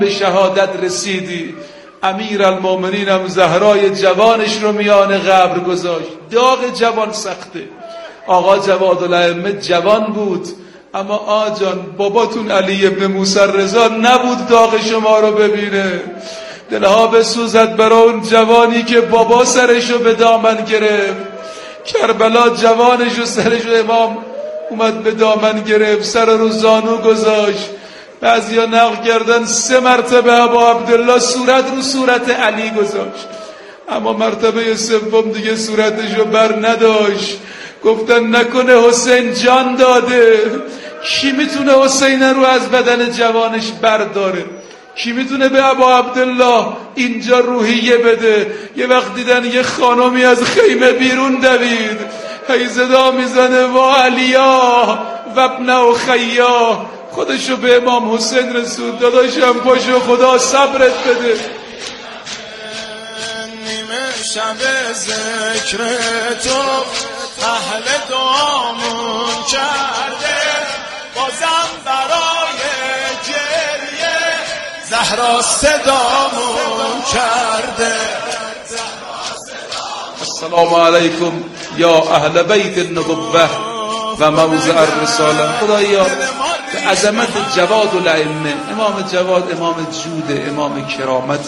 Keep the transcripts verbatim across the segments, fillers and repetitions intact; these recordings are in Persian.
به شهادت رسیدی. امیرالمومنین هم زهرای جوانش رو میان قبر گذاشت. داغ جوان سخته. آقا جوادالائمه جوان بود، اما آجان باباتون علی ابن موسی رضا نبود داغ شما رو ببینه. دلها بسوزد برای اون جوانی که بابا سرشو به دامن گرفت. کربلا جوانش و سرشو امام اومد به دامن گرفت، سر رو زانو گذاشت. بعضیا نقل کردن سه مرتبه ابا عبدالله صورت رو صورت علی گذاشت، اما مرتبه سوم دیگه صورتشو بر نداشت. گفتن نکنه حسین جان داده. کی میتونه حسین رو از بدن جوانش برداره؟ کی میتونه به ابا عبدالله اینجا روحیه بده؟ یه وقت دیدن یه خانمی از خیمه بیرون دوید، هی صدا میزنه وا علیا و ابن اخیا. خودشو به امام حسین رسول. داداشم پاشو خدا صبرت بده. نیمه شب ذکر تو اهل دعامون کرده، بازم برای گریه زهرا صدامون کرده. السلام علیکم یا اهل بیت النبوه و موضع الرساله. خدایا به عظمت جوادالائمه، امام جواد امام جود، امام کرامت،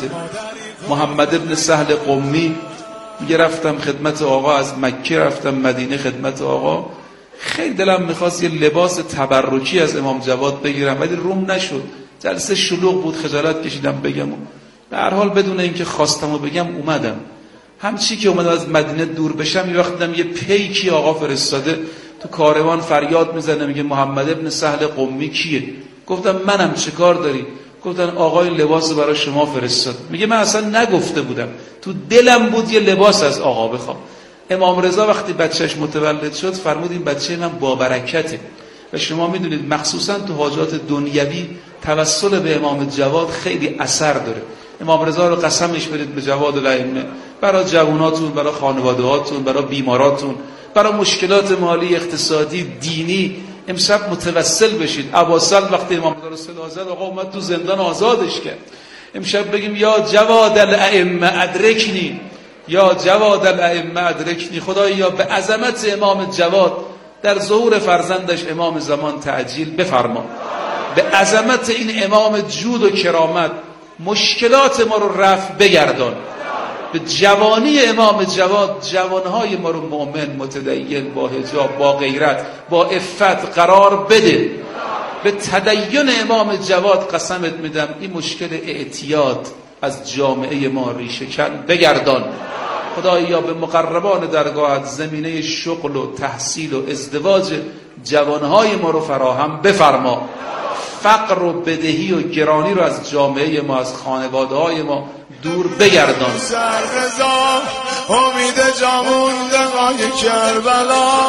محمد ابن سهل قمی میگه رفتم خدمت آقا، از مکه رفتم مدینه خدمت آقا، خیلی دلم میخواست یه لباس تبرکی از امام جواد بگیرم ولی روم نشد، جلسه شلوغ بود، خجالت کشیدم بگم. به هر حال بدون اینکه خواستم و بگم اومدم. همچی که اومدم از مدینه دور بشم یه وقت دیدم یه پیکی آقا فرستاده تو کاروان فریاد میزنه، میگه محمد ابن سهل قمی کیه؟ گفتم منم. چه کار داری؟ گفتن آقای لباس برای شما فرستاد. میگه من اصلا نگفته بودم، تو دلم بود یه لباس از آقا بخوام. امام رضا وقتی بچهش متولد شد فرمود این بچه من با برکته. و شما میدونید مخصوصا تو حاجات دنیوی توسل به امام جواد خیلی اثر داره. امام رضا رو قسمش بدید به جوادالائمه، برای جواناتون، برای خانواده‌هاتون، برای بیماراتون، برای مشکلات مالی، اقتصادی، دینی امشب متوسل بشید. ابوسل وقتی امام رضا رو صدا زد آقا اومد تو زندان آزادش کرد. امشب بگیم یا جوادالائمه ادرکنی، یا جوادالائمه ادرکنی. خدایا به عظمت امام جواد در ظهور فرزندش امام زمان تعجیل بفرما. به عظمت این امام جود و کرامت مشکلات ما رو رفع بگردان. به جوانی امام جواد جوانهای ما رو مؤمن، متدین، با حجاب، با غیرت، با عفت قرار بده. به تدین امام جواد قسمت میدم این مشکل اعتیاد از جامعه ما ریشه کن بگردان. خدایا به مقربان درگاهت زمینه شغل و تحصیل و ازدواج جوانهای ما رو فراهم بفرما. فقر و بدهی و گرانی رو از جامعه ما، از خانواده های ما دور بگردان. سررضا امید جامون دقای کربلا،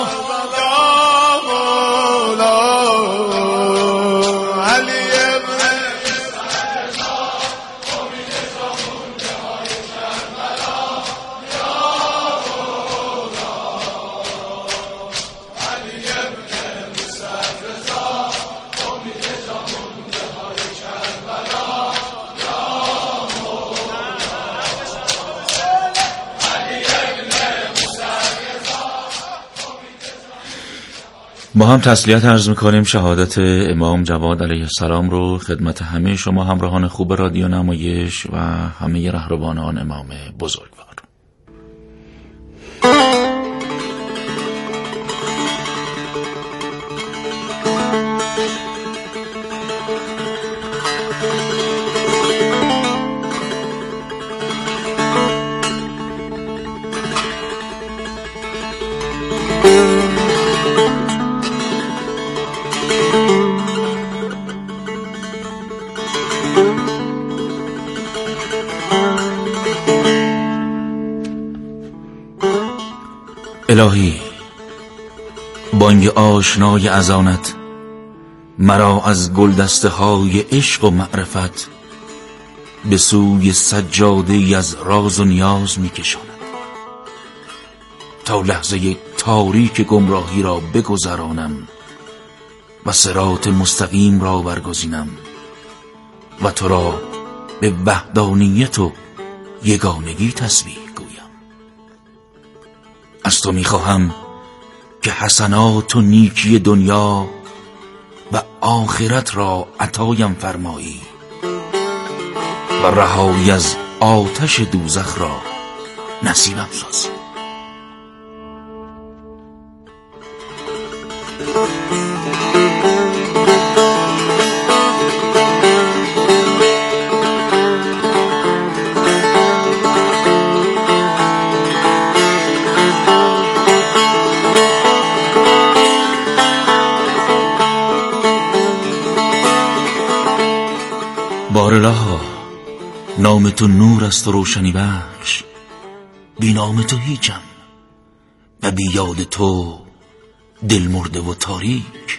یا مولا علی ابن سررضا امید جامون دقای کربلا، یا مولا علی ابن سررضا امید جامون دقای کربلا، ما هم تسلیت عرض میکنیم شهادت امام جواد علیه السلام رو خدمت همه شما همراهان خوب رادیو نمایش و همه رهروانان امام بزرگوار. الهی بانگ آشنای اذانت مرا از گلدسته های عشق و معرفت به سوی سجاده از راز و نیاز می کشاند تا لحظه تاریک گمراهی را بگذرانم و صراط مستقیم را برگزینم و تو را به وحدانیت و یگانگی تسبیح گویم. از تو میخواهم که حسنات و نیکی دنیا و آخرت را عطایم فرمایی و رهایی از آتش دوزخ را نصیبم سازی. بارالله، نام تو نور است و روشنی بخش، بی نام تو هیچم و بی یاد تو دل مرده و تاریک.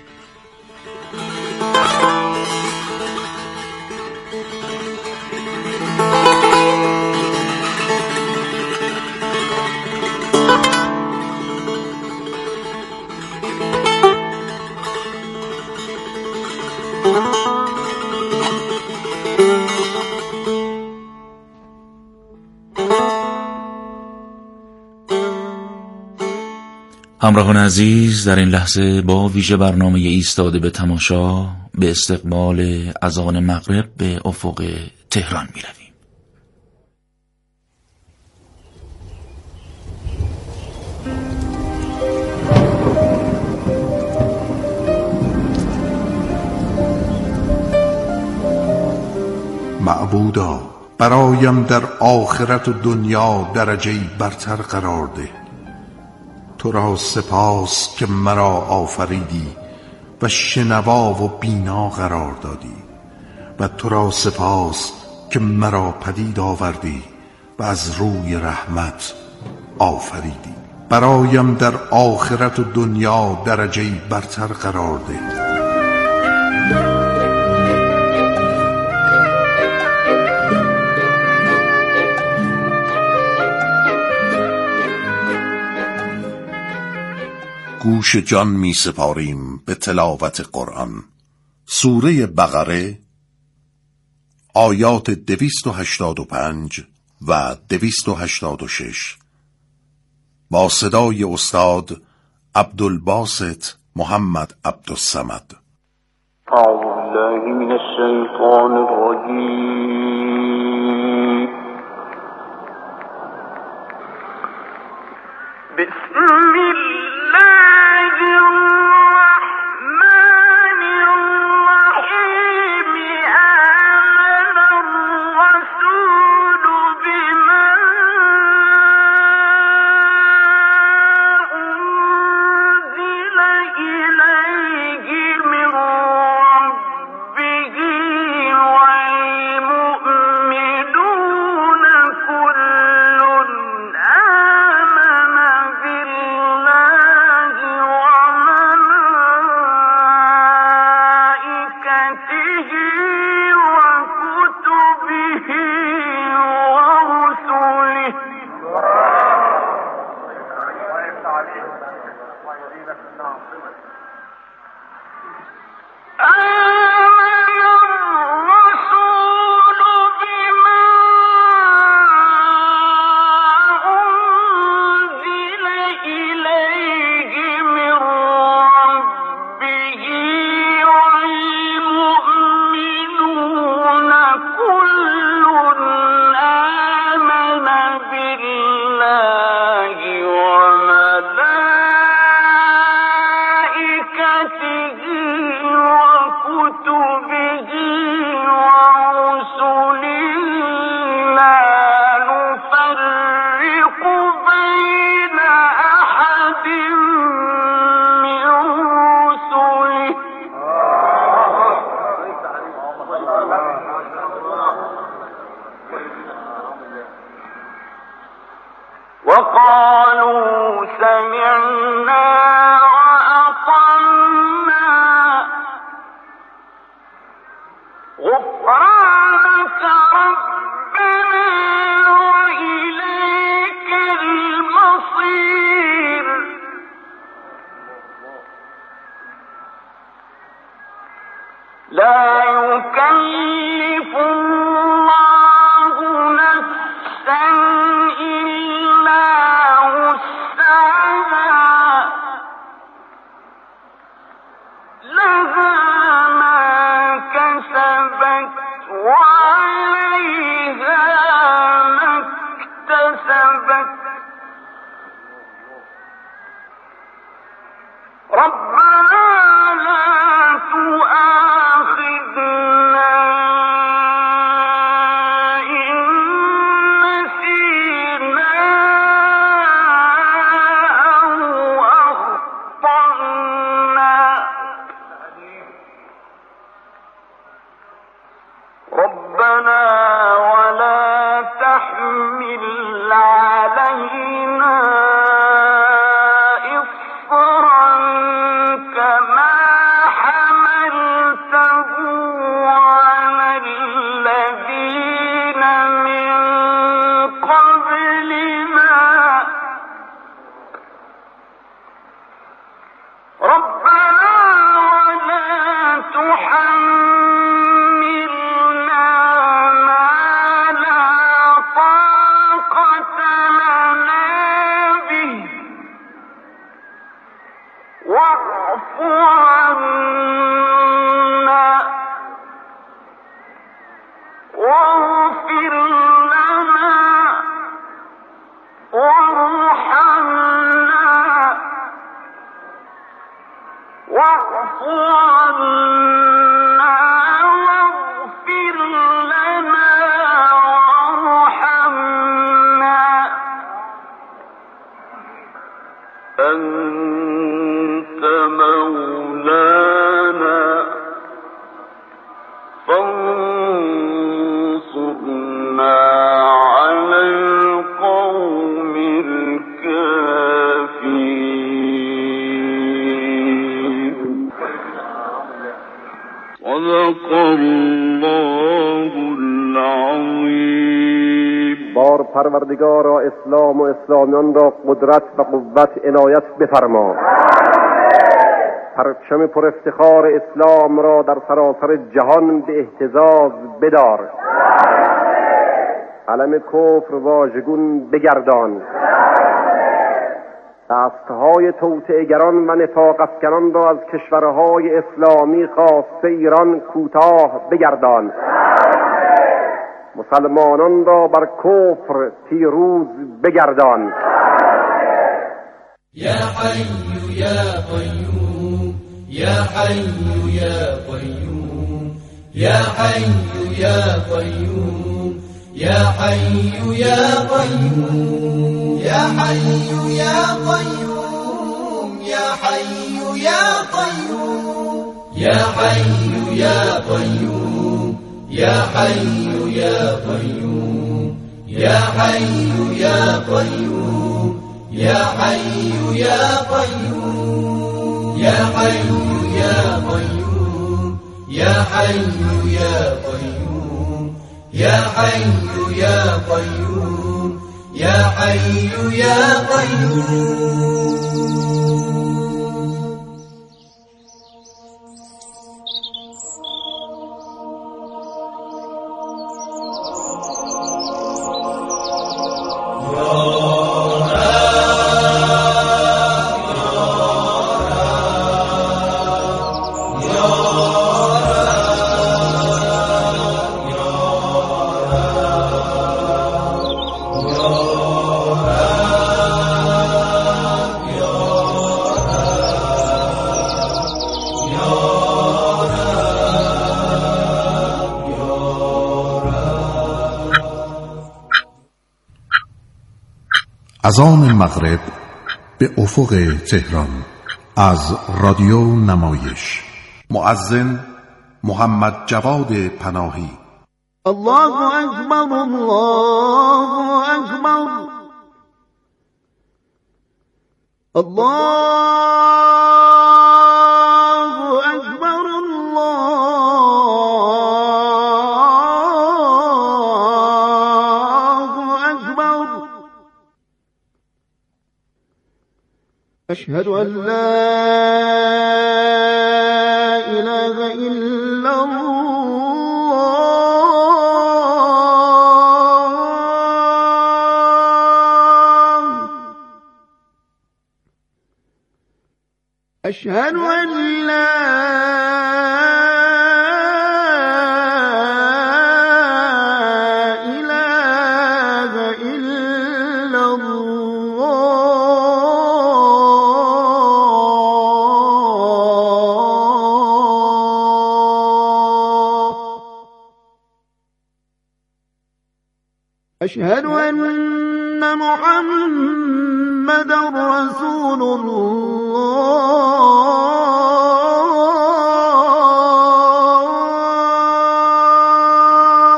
همراهان عزیز، در این لحظه با ویژه برنامه ایستاده به تماشا به استقبال اذان مغرب به افق تهران می رویم. معبودا، برایم در آخرت و دنیا درجه‌ای برتر قرار ده. تو را سپاس که مرا آفریدی و شنوا و بینا قرار دادی، و تو را سپاس که مرا پدید آوردی و از روی رحمت آفریدی. برایم در آخرت و دنیا درجه‌ای برتر قرار ده. گوش جان می سپاریم به تلاوت قرآن. سوره بقره آیات دویست و هشتاد و پنج و دویست و هشتاد و شش با صدای استاد عبدالباسط محمد عبدالصمد. اعوذ بالله من الشیطان الرجیم. بسم الله الرحمن الرحیم. آمن الرسول بما أنزل إليه من ربه والمؤمنون الله العظیم. بار پروردگارا اسلام و اسلامیان را قدرت و قوت عنایت بفرما. پرچم پر افتخار اسلام را در سراسر جهان به اهتزاز بدار. علم کفر واژگون بگردان. دستهای توطئه‌گران و نفاق افکنان را از کشورهای اسلامی خاصه ایران کوتاه بگردان. مسلمانان را بر کفر پیروز بگردان. یا حی یا قیوم، یا حی یا قیوم، یا حی یا قیوم، یا حی یا قیوم، یا حی یا قیوم، یا حی یا قیوم، یا حی یا قیوم، یا حی یا قیوم، یا حی یا قیوم، یا حی یا قیوم، یا حی یا قیوم، یا حی یا قیوم، یا حی یا قیوم، یا حی یا قیوم. اذان مغرب به افق تهران از رادیو نمایش. مؤذن محمد جواد پناهی. الله اکبر، الله اکبر، الله اکبر، الله اکبر. اشهد ان لا اله الا الله. اشهد ان لا اله الا الله. اشهد ان محمدا رسول الله.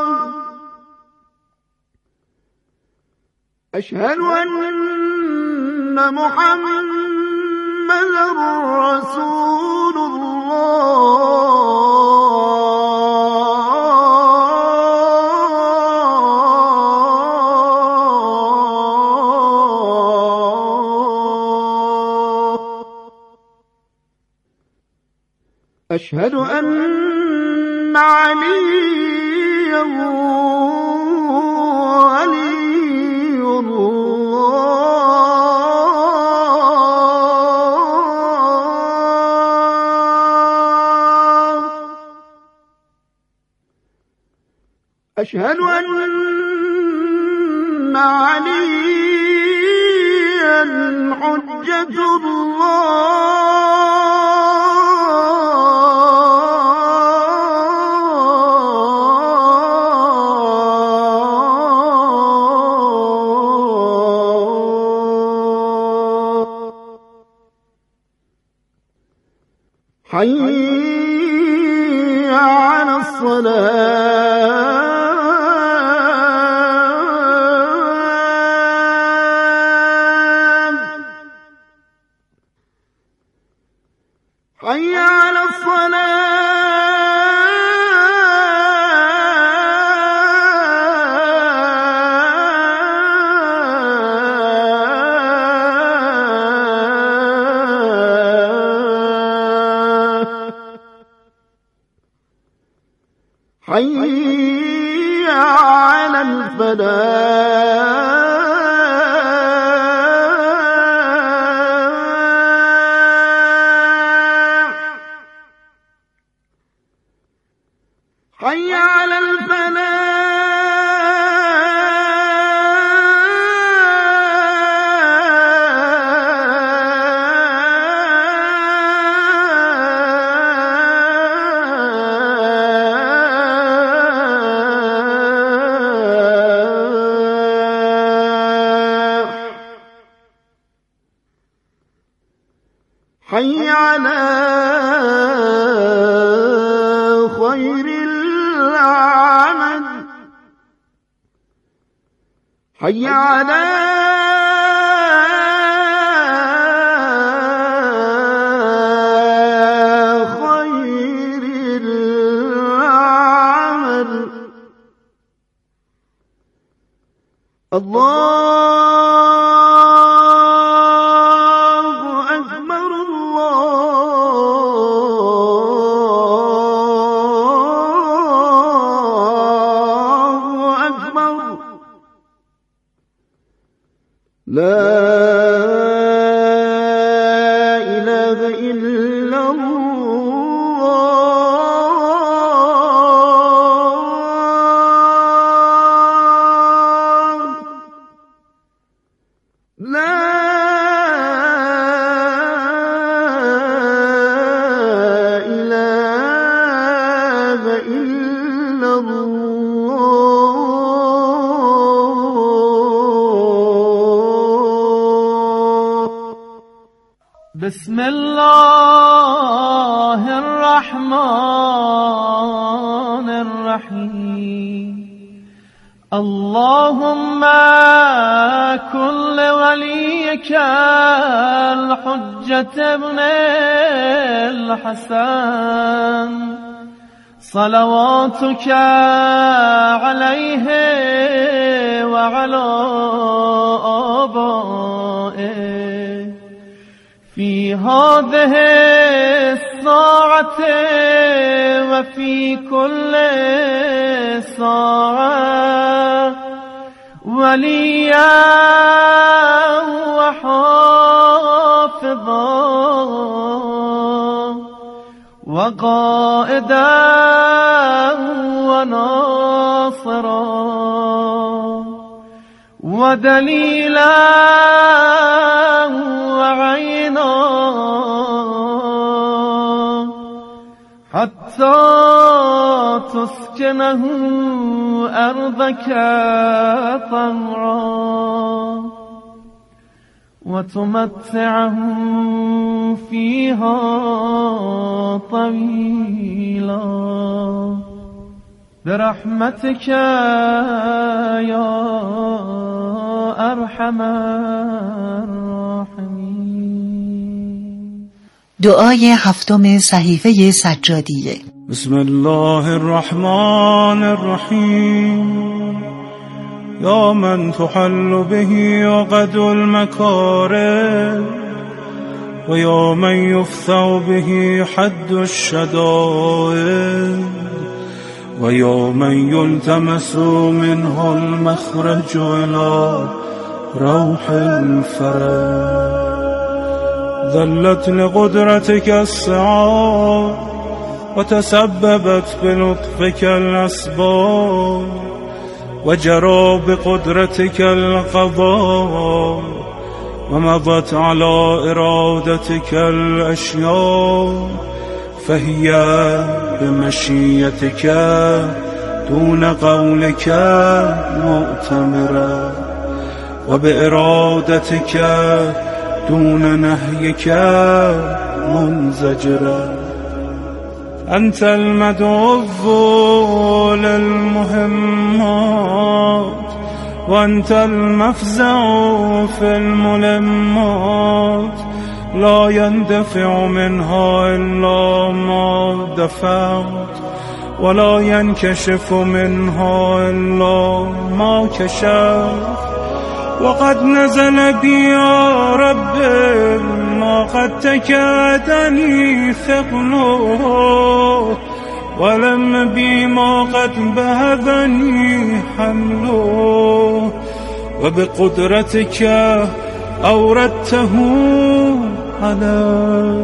اشهد ان محمدا رسول الله. اشهد ان عليا ولي الله. اشهد ان عليا حجة الله. حي على الصلاة. حي على الصلاة. على الفلاح حي على حي على خير العمل حي على خير العمل الله لا إله إلا الله لا إله إلا الله بسم الله الرحمن الرحيم اللهم كن وليك الحجة ابن الحسن صلواتك عليه وعلى آبائه في هذه الساعة وفي كل ساعة وليا وحافظا وقائدا وناصرا ودليلا وعينا حتى تسكنه أرضك طوعا وتمتعهم فيها طويلا برحمتك يا أرحم الراحمين. دعای هفتم صحیفه سجادیه. بسم الله الرحمن الرحیم. یا من تحل به عقد المکاره و یا من یفتح به حد الشدائد و یا من یلتمس منه المخرج الى روح الفرج. ذلت لقدرتك السعاد وتسببت بلطفك الأسباب وجرى بقدرتك القضاء ومضت على إرادتك الأشياء فهي بمشيتك دون قولك مؤتمرة وبإرادتك دون نهيك منزجرة. أنت المدعو للمهمات وأنت المفزع في الملمات لا يندفع منها إلا ما دفعت ولا ينكشف منها إلا ما كشفت. وقد نزل بي يا رب ما قد تكادني ثقله ولم بما قد بهذني حمله وبقدرتك أوردته علي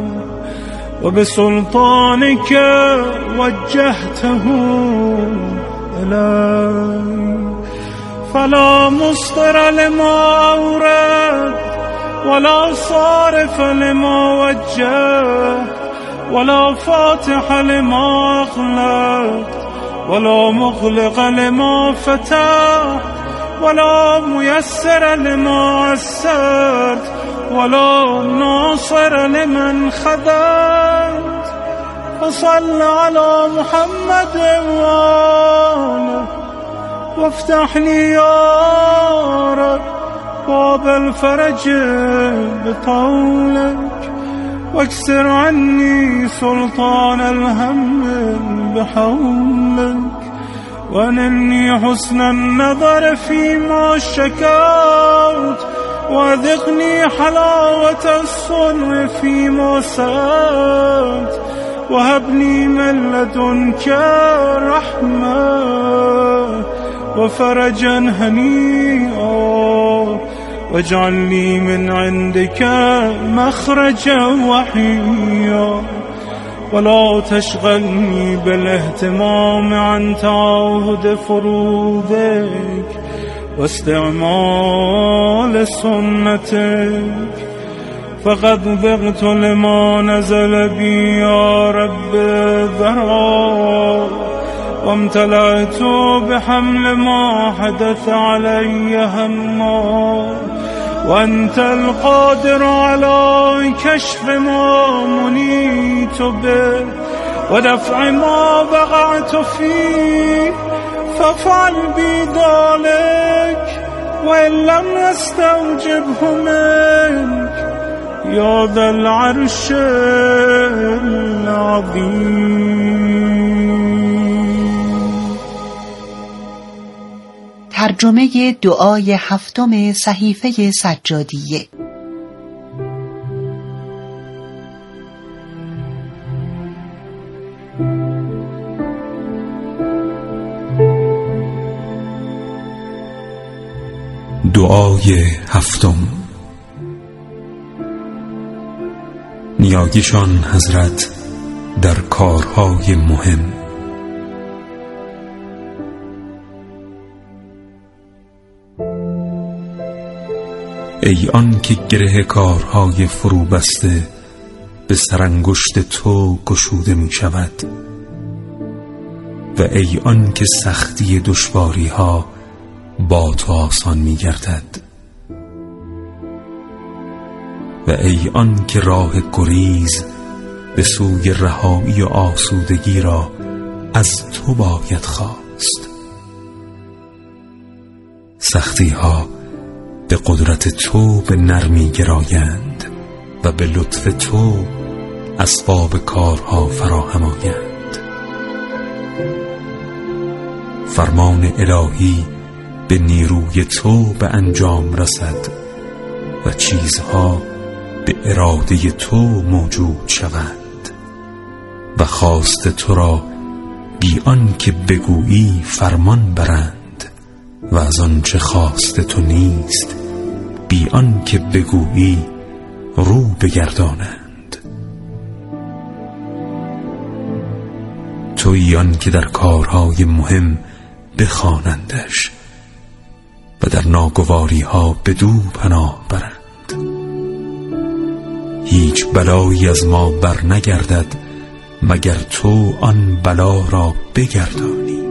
وبسلطانك وجهته إلي فلا مصدر لما أورد ولا صارف لما وجه ولا فاتح لما أغلق ولا مغلق لما فتح ولا ميسر لما عسرت ولا ناصر لمن خذلت فصل على محمد وآله وافتح لي يا رب باب الفرج بطولك واكسر عني سلطان الهم بحولك وانني حسن النظر فيما شكوت وذقني حلاوة الصنع فيما سألت وهبني من لدنك رحمة وفرجا هنيئا واجعل لي من عندك مخرجا وحيا ولا تشغلني بالاهتمام عن تعاهد فروضك واستعمال سنتك فقد ضغت لما نزل بي يا رب ذرا وامتلأت بحمل ما حدث علي هما وأنت القادر على كشف ما منيت به ودفع ما وقعت فيه فافعل بي ذلك وإن لم نستوجبه منك يا ذا العرش العظيم. ترجمه دعای هفتم صحیفه سجادیه. دعای هفتم. نیایشان حضرت در کارهای مهم. ای آن که گره کارهای فرو بسته به سرانگشت تو گشوده می شود و ای آن که سختی دشواری ها با تو آسان می گردد و ای آن که راه گریز به سوی رهایی و آسودگی را از تو باید خواست. سختی ها به قدرت تو به نرمی گرایند و به لطف تو اسباب کارها فراهم آیند. فرمان الهی به نیروی تو به انجام رسد و چیزها به اراده تو موجود شوند و خواست تو را بی آن که بگویی فرمان برند و از آنچه خواست تو نیست بی آن که بگویی رو بگردانند. تویی آن که در کارهای مهم بخوانندش و در ناگواری ها بدو پناه برند. هیچ بلایی از ما بر نگردد مگر تو آن بلا را بگردانی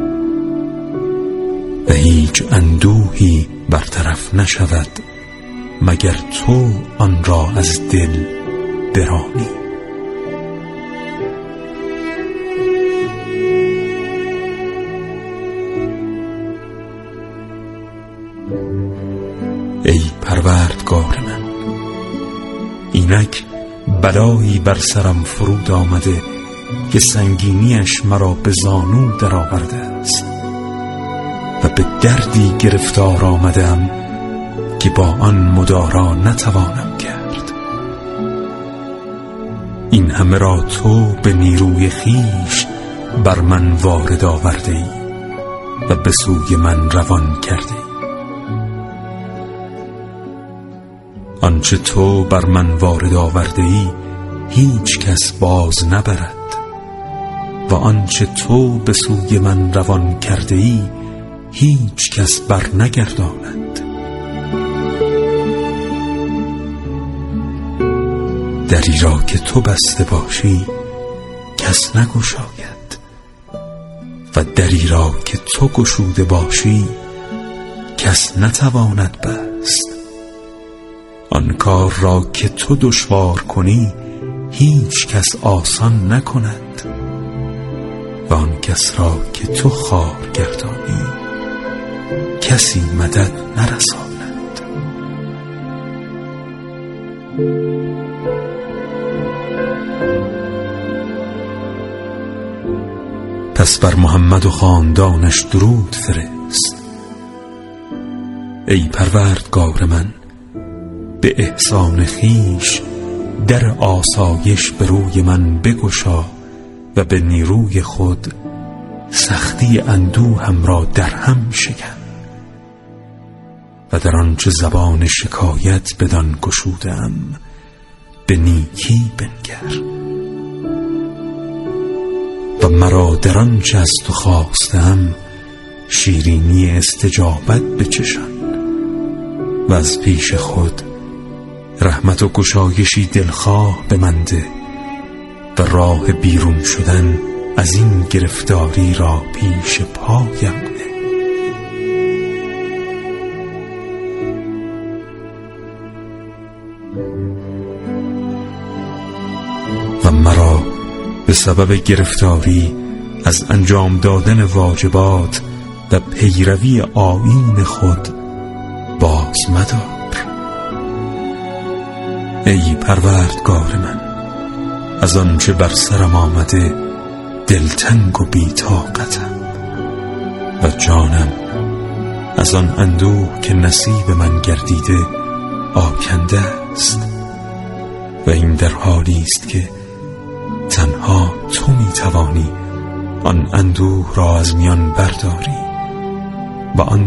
و هیچ اندوهی برطرف نشود مگر تو آن را از دل برانی. ای پروردگار من، اینک بلایی بر سرم فرود آمده که سنگینیش مرا به زانو در آورده است و به دردی گرفتار آمدم که با آن مدارا نتوانم کرد. این همه را تو به نیروی خیش بر من وارد آورده ای و به سوی من روان کرده ای. آنچه تو بر من وارد آورده ای هیچ کس باز نبرد و آنچه تو به سوی من روان کرده ای هیچ کس بر نگرداند. دری را که تو بسته باشی کس نگشاید و دری را که تو گشوده باشی کس نتواند بست. آن کار را که تو دشوار کنی هیچ کس آسان نکند و آن کس را که تو خوار گردانی کسی مدد نرساند. پس بر محمد و خاندانش درود فرست. ای پروردگار من، به احسان خویش در آسایش به روی من بگشا و به نیروی خود سختی اندوهم را در هم شکن و در آنچه زبان شکایت بدان گشودم به نیکی بنگر و مرا در آنچه از تو خواستم شیرینی استجابت بچشان و از پیش خود رحمت و گشایشی دلخواه به من ده و راه بیرون شدن از این گرفتاری را پیش پایم نه. و مرا به سبب گرفتاری از انجام دادن واجبات و پیروی آیین خود باز مدار. ای پروردگار من، از آنچه بر سرم آمده دلتنگ و بی‌طاقتم و جانم از آن اندوه که نصیب من گردیده آکنده است و این در حالی است که تنها تو می توانی آن اندوه را از میان برداری و آن